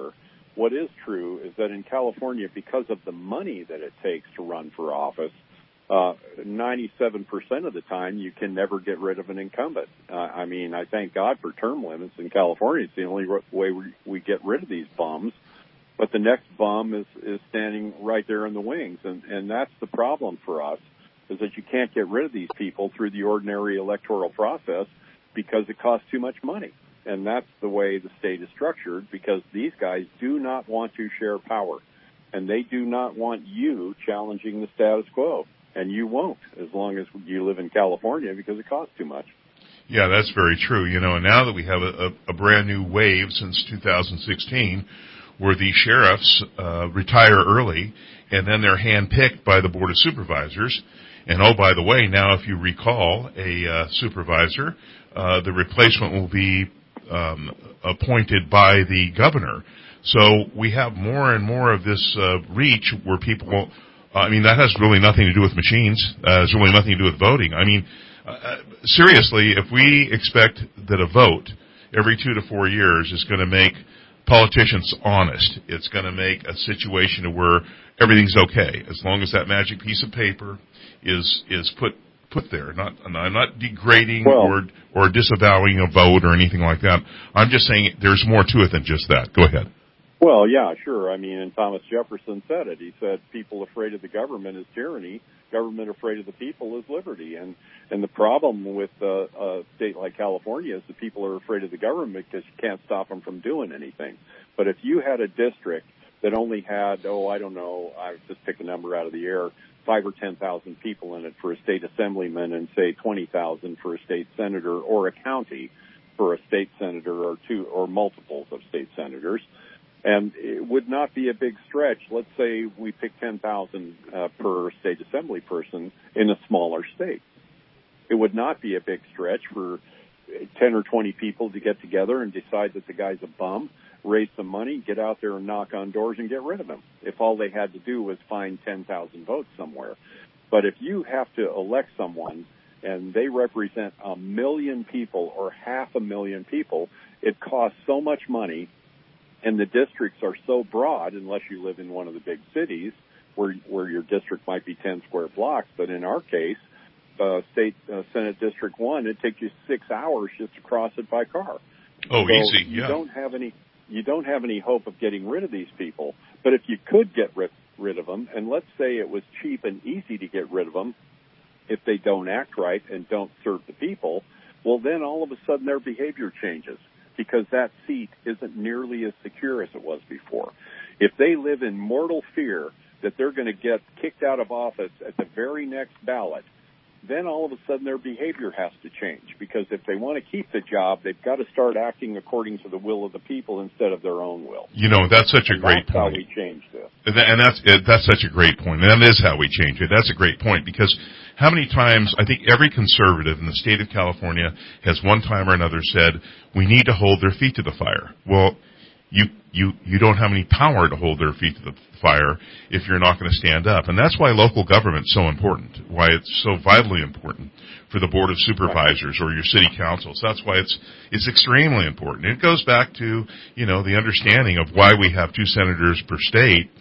what is true is that in California, because of the money that it takes to run for office, uh, ninety-seven percent of the time you can never get rid of an incumbent. Uh, I mean, I thank God for term limits in California. It's the only way we, we get rid of these bums. But the next bum is, is standing right there in the wings. And, and that's the problem for us, is that you can't get rid of these people through the ordinary electoral process because it costs too much money. And that's the way the state is structured, because these guys do not want to share power. And they do not want you challenging the status quo. And you won't, as long as you live in California, because it costs too much. Yeah, that's very true. You know, and now that we have a, a, a brand new wave since two thousand sixteen, where the sheriffs uh, retire early, and then they're handpicked by the Board of Supervisors. And, oh, by the way, now if you recall a uh, supervisor, uh, the replacement will be um, appointed by the governor. So we have more and more of this uh, reach where people won't, uh, I mean, that has really nothing to do with machines. Uh, it's really nothing to do with voting. I mean, uh, seriously, if we expect that a vote every two to four years is going to make politicians honest, it's going to make a situation where everything's okay, as long as that magic piece of paper is is put put there. Not, I'm not degrading well, or or disavowing a vote or anything like that. I'm just saying there's more to it than just that. Go ahead. Well, yeah, sure. I mean, and Thomas Jefferson said it. He said, people afraid of the government is tyranny. Government afraid of the people is liberty. And and the problem with uh, a state like California is the people are afraid of the government because you can't stop them from doing anything. But if you had a district that only had, oh, I don't know, I just pick a number out of the air, five or ten thousand people in it for a state assemblyman, and say twenty thousand for a state senator, or a county for a state senator, or two or multiples of state senators, and it would not be a big stretch. Let's say we pick ten thousand uh, per state assembly person in a smaller state. It would not be a big stretch for ten or twenty people to get together and decide that the guy's a bum, raise some money, get out there and knock on doors and get rid of him, if all they had to do was find ten thousand votes somewhere. But if you have to elect someone and they represent a million people or half a million people, it costs so much money, and the districts are so broad, unless you live in one of the big cities where where your district might be ten square blocks. But in our case, uh, state uh, Senate District one, it takes you six hours just to cross it by car. Oh, so easy, you yeah. don't have any you don't have any hope of getting rid of these people. But if you could get rid, rid of them, and let's say it was cheap and easy to get rid of them, if they don't act right and don't serve the people, well, then all of a sudden their behavior changes, because that seat isn't nearly as secure as it was before. If they live in mortal fear that they're going to get kicked out of office at the very next ballot, then all of a sudden their behavior has to change, because if they want to keep the job, they've got to start acting according to the will of the people instead of their own will. You know, that's such a and great that's point. That's how we change this. And that's that's such a great point. And that is how we change it. That's a great point, because how many times, I think every conservative in the state of California has one time or another said, we need to hold their feet to the fire. Well, you you you don't have any power to hold their feet to the fire if you're not going to stand up. And that's why local government's so important, why it's so vitally important for the Board of Supervisors or your city councils. That's why it's it's extremely important. It goes back to, you know, the understanding of why we have two senators per state.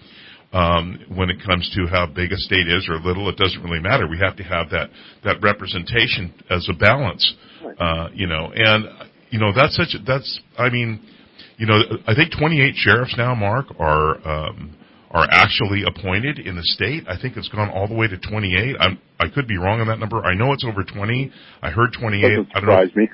Um, when it comes to how big a state is or little, it doesn't really matter. We have to have that, that representation as a balance, uh, you know, and, you know, that's such a, that's, I mean, you know, I think twenty-eight sheriffs now, Mark, are, um, are actually appointed in the state. I think it's gone all the way to twenty-eight. I'm, I could be wrong on that number. I know it's over twenty. I heard twenty-eight. Doesn't I don't know. surprise me.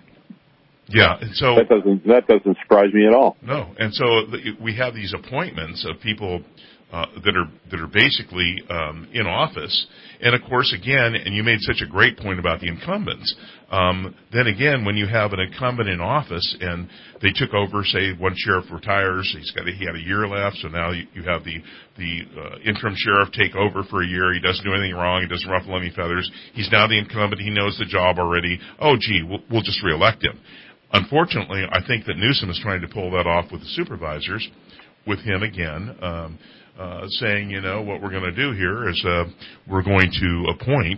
Yeah, and so that doesn't that doesn't surprise me at all. No, and so we have these appointments of people Uh, that are that are basically um, in office, and of course, again, and you made such a great point about the incumbents. Um, then again, when you have an incumbent in office and they took over, say, one sheriff retires, he's got a, he had a year left, so now you, you have the the uh, interim sheriff take over for a year. He doesn't do anything wrong. He doesn't ruffle any feathers. He's now the incumbent. He knows the job already. Oh, gee, we'll, we'll just reelect him. Unfortunately, I think that Newsom is trying to pull that off with the supervisors, with him again. Um, Uh, saying, you know, what we're going to do here is uh, we're going to appoint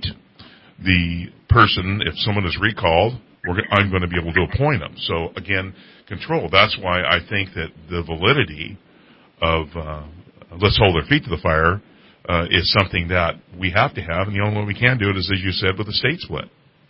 the person. If someone is recalled, we're, I'm going to be able to appoint them. So, again, control. That's why I think that the validity of uh, let's hold their feet to the fire uh, is something that we have to have, and the only way we can do it is, as you said, with a state split.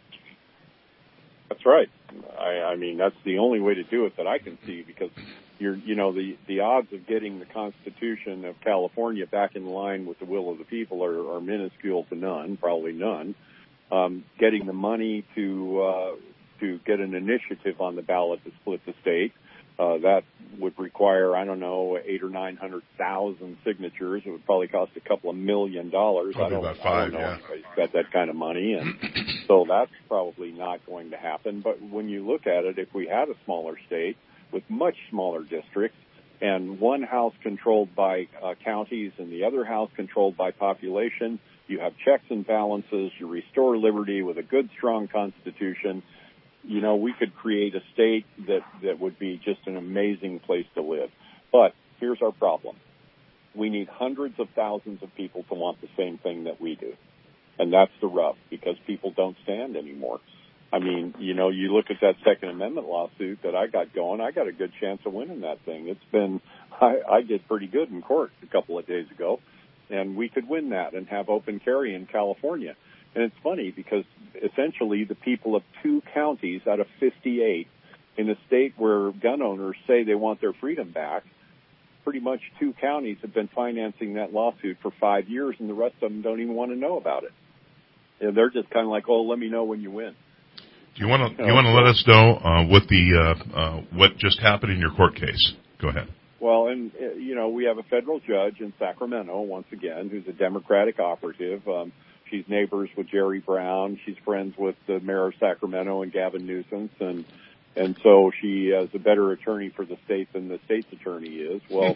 That's right. I, I mean, that's the only way to do it that I can see, because you're, you know, the, the odds of getting the Constitution of California back in line with the will of the people are, are minuscule to none, probably none. Um, getting the money to uh, to get an initiative on the ballot to split the state, uh, that would require, I don't know, eight or nine hundred thousand signatures. It would probably cost a couple of million dollars. Probably I don't, about five, I don't know yeah. if anybody's got that kind of money, and so that's probably not going to happen. But when you look at it, if we had a smaller state with much smaller districts, and one house controlled by uh, counties and the other house controlled by population, you have checks and balances, you restore liberty with a good, strong constitution. You know, we could create a state that, that would be just an amazing place to live. But here's our problem. We need hundreds of thousands of people to want the same thing that we do. And that's the rub, because people don't stand anymore. I mean, you know, you look at that Second Amendment lawsuit that I got going, I got a good chance of winning that thing. It's been, I, I did pretty good in court a couple of days ago, and we could win that and have open carry in California. And it's funny because essentially the people of two counties out of fifty-eight in a state where gun owners say they want their freedom back, pretty much two counties have been financing that lawsuit for five years, and the rest of them don't even want to know about it. And they're just kind of like, oh, let me know when you win. Do you want to you want to let us know uh, what the uh, uh, what just happened in your court case? Go ahead. Well, and uh, you know, we have a federal judge in Sacramento once again, who's a Democratic operative. Um, she's neighbors with Jerry Brown. She's friends with the mayor of Sacramento and Gavin Newsom, and and so she is a better attorney for the state than the state's attorney is. Well,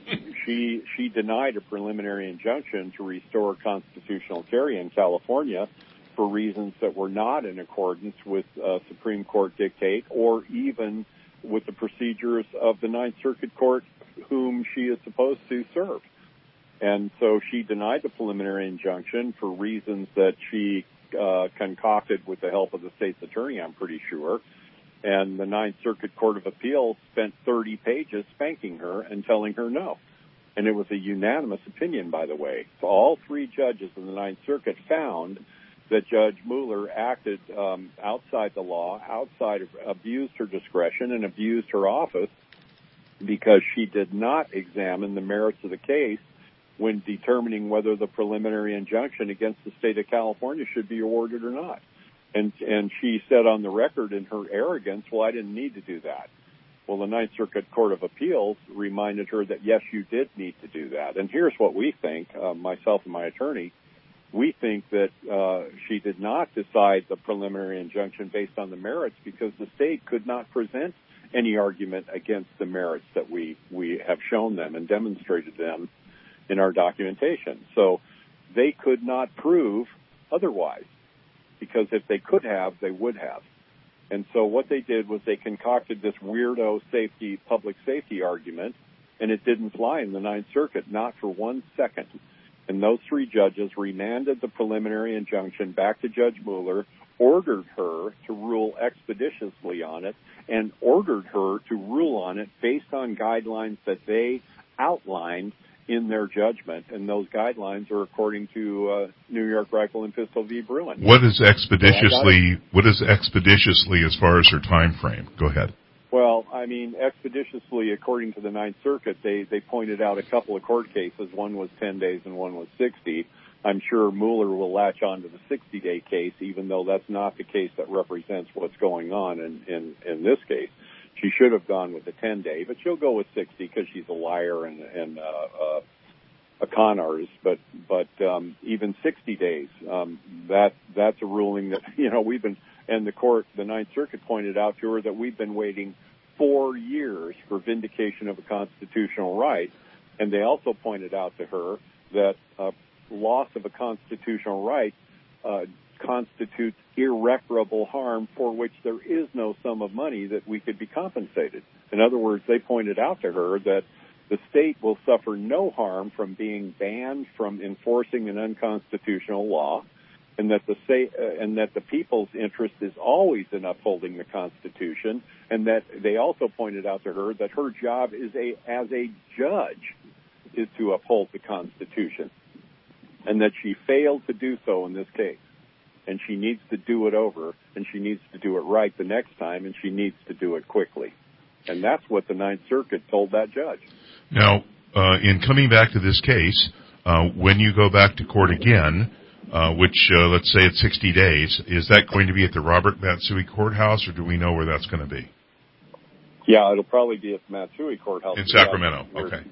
she she denied a preliminary injunction to restore constitutional carry in California for reasons that were not in accordance with uh, Supreme Court dictate or even with the procedures of the Ninth Circuit Court, whom she is supposed to serve. And so she denied the preliminary injunction for reasons that she uh, concocted with the help of the state's attorney, I'm pretty sure. And the Ninth Circuit Court of Appeals spent thirty pages spanking her and telling her no. And it was a unanimous opinion, by the way. So all three judges in the Ninth Circuit found that Judge Mueller acted um, outside the law, outside of, abused her discretion and abused her office because she did not examine the merits of the case when determining whether the preliminary injunction against the state of California should be awarded or not. And, and she said on the record in her arrogance, well, I didn't need to do that. Well, the Ninth Circuit Court of Appeals reminded her that, yes, you did need to do that. And here's what we think, uh, myself and my attorney. We think that uh, she did not decide the preliminary injunction based on the merits because the state could not present any argument against the merits that we, we have shown them and demonstrated them in our documentation. So they could not prove otherwise, because if they could have, they would have. And so what they did was they concocted this weirdo safety, public safety argument, and it didn't fly in the Ninth Circuit, not for one second. And those three judges remanded the preliminary injunction back to Judge Mueller, ordered her to rule expeditiously on it, and ordered her to rule on it based on guidelines that they outlined in their judgment. And those guidelines are according to uh, New York Rifle and Pistol v. Bruin. What is expeditiously? So what is expeditiously as far as her time frame? Go ahead. Well, I mean, expeditiously, according to the Ninth Circuit, they, they pointed out a couple of court cases. One was ten days and one was sixty. I'm sure Mueller will latch on to the sixty-day case, even though that's not the case that represents what's going on in, in, in this case. She should have gone with the ten-day, but she'll go with sixty because she's a liar and, and uh, uh, a con artist. But but um, even sixty days, um, that that's a ruling that, you know, we've been – and the court, the Ninth Circuit, pointed out to her that we've been waiting four years for vindication of a constitutional right. And they also pointed out to her that uh, loss of a constitutional right uh, constitutes irreparable harm for which there is no sum of money that we could be compensated. In other words, they pointed out to her that the state will suffer no harm from being banned from enforcing an unconstitutional law, and that the state, uh, and that the people's interest is always in upholding the Constitution, and that they also pointed out to her that her job is a as a judge, is to uphold the Constitution, and that she failed to do so in this case. And she needs to do it over, and she needs to do it right the next time, and she needs to do it quickly. And that's what the Ninth Circuit told that judge. Now, uh, in coming back to this case, uh, when you go back to court again, uh, which, uh, let's say it's sixty days, is that going to be at the Robert Matsui Courthouse, or do we know where that's going to be? Yeah, it'll probably be at the Matsui Courthouse. In Sacramento, okay.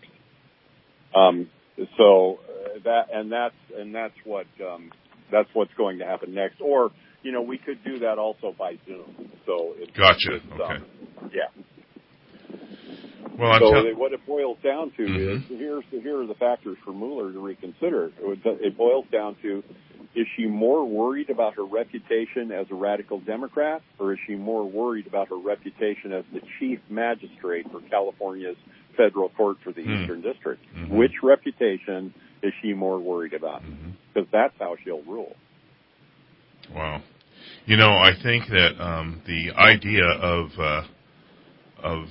Um, so uh, that, and that's, and that's what, um, that's what's going to happen next. Or, you know, we could do that also by Zoom. So it's, Gotcha, it's, okay. Um, yeah. Well, I'm so tell- what it boils down to mm-hmm. is, here's, here are the factors for Mueller to reconsider. It boils down to, is she more worried about her reputation as a radical Democrat, or is she more worried about her reputation as the chief magistrate for California's federal court for the mm. Eastern District? Mm-hmm. Which reputation is she more worried about? Because mm-hmm. that's how she'll rule. Wow. You know, I think that um, the idea of uh, of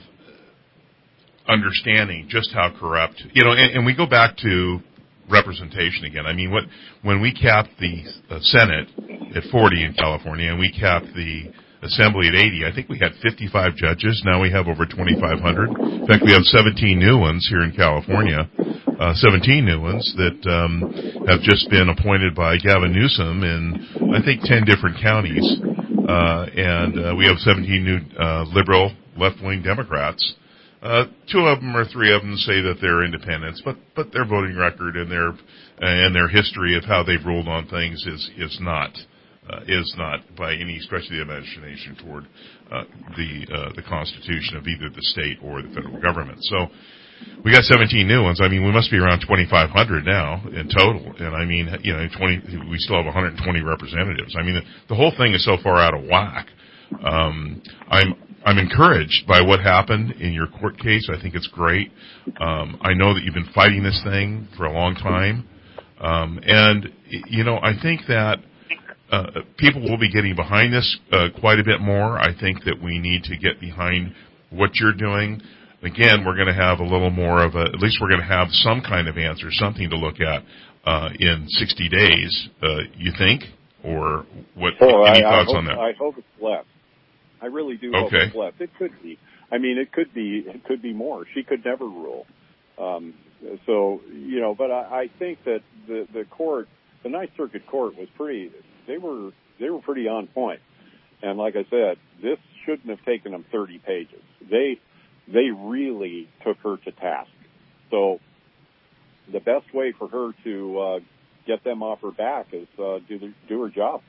understanding just how corrupt, you know, and, and we go back to representation again. I mean, what when we capped the uh, Senate at forty in California and we capped the Assembly at eighty, I think we had fifty-five judges. Now we have over twenty-five hundred. In fact, we have seventeen new ones here in California, uh, seventeen new ones that um, have just been appointed by Gavin Newsom in, I think, ten different counties. Uh, and uh, we have seventeen new uh, liberal, left-wing Democrats. Uh, two of them or three of them say that they're independents, but, but their voting record and their and their history of how they've ruled on things is is not uh, is not by any stretch of the imagination toward uh, the uh, the Constitution of either the state or the federal government. So we got seventeen new ones. I mean, we must be around twenty-five hundred now in total, and I mean, you know, twenty. We still have one hundred twenty representatives. I mean, the, the whole thing is so far out of whack. Um, I'm. I'm encouraged by what happened in your court case. I think it's great. Um, I know that you've been fighting this thing for a long time. Um, and, you know, I think that uh, people will be getting behind this uh, quite a bit more. I think that we need to get behind what you're doing. Again, we're going to have a little more of a, at least we're going to have some kind of answer, something to look at uh, in sixty days, uh, you think? Or what? Oh, any I, thoughts I hope, on that? I hope it's less. I really do hope okay. it's less. It could be. I mean, it could be. It could be more. She could never rule. Um, so you know, but I, I think that the the court, the Ninth Circuit Court, was pretty. They were they were pretty on point. And like I said, this shouldn't have taken them thirty pages. They they really took her to task. So the best way for her to uh, get them off her back is uh, do the, do her job.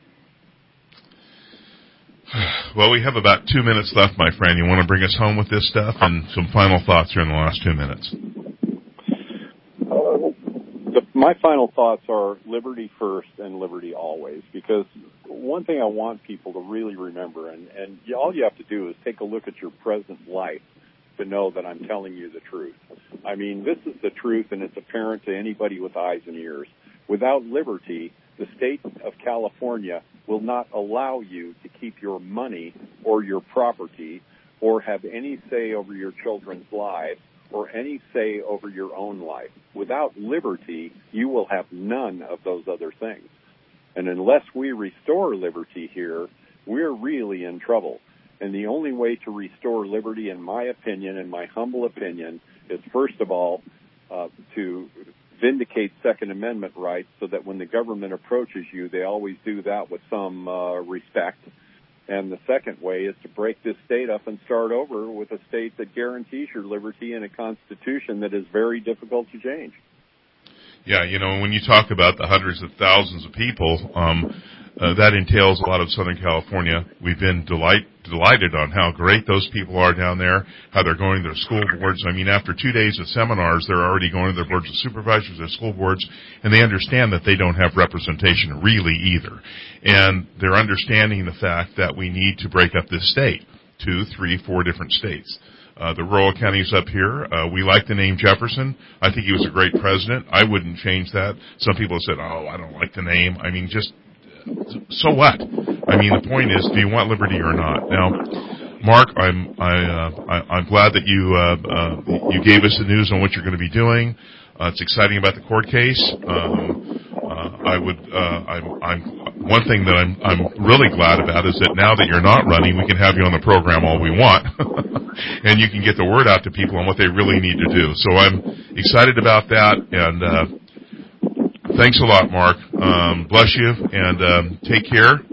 Well, we have about two minutes left, my friend. You want to bring us home with this stuff and some final thoughts here in the last two minutes? Uh, the, my final thoughts are liberty first and liberty always, because one thing I want people to really remember, and, and all you have to do is take a look at your present life to know that I'm telling you the truth. I mean, this is the truth, and it's apparent to anybody with eyes and ears. Without liberty, the state of California will not allow you to keep your money or your property or have any say over your children's lives or any say over your own life. Without liberty, you will have none of those other things. And unless we restore liberty here, we're really in trouble. And the only way to restore liberty, in my opinion, in my humble opinion, is first of all uh, to vindicate Second Amendment rights so that when the government approaches you, they always do that with some uh, respect. And the second way is to break this state up and start over with a state that guarantees your liberty and a constitution that is very difficult to change. Yeah, you know, when you talk about the hundreds of thousands of people, um, uh, that entails a lot of Southern California. We've been delight, delighted on how great those people are down there, how they're going to their school boards. I mean, after two days of seminars, they're already going to their boards of supervisors, their school boards, and they understand that they don't have representation really either. And they're understanding the fact that we need to break up this state, two, three, four different states. Uh, the rural counties up here, uh, we like the name Jefferson. I think he was a great president. I wouldn't change that. Some people have said, oh, I don't like the name. I mean, just, so what? I mean, the point is, do you want liberty or not? Now, Mark, I'm I, uh, I, I'm glad that you uh, uh, you gave us the news on what you're going to be doing. Uh, it's exciting about the court case. Um, uh, I would uh, I'm I'm one thing that I'm I'm really glad about is that now that you're not running, we can have you on the program all we want, and you can get the word out to people on what they really need to do. So I'm excited about that, and uh, thanks a lot, Mark. Um, bless you, and um, take care.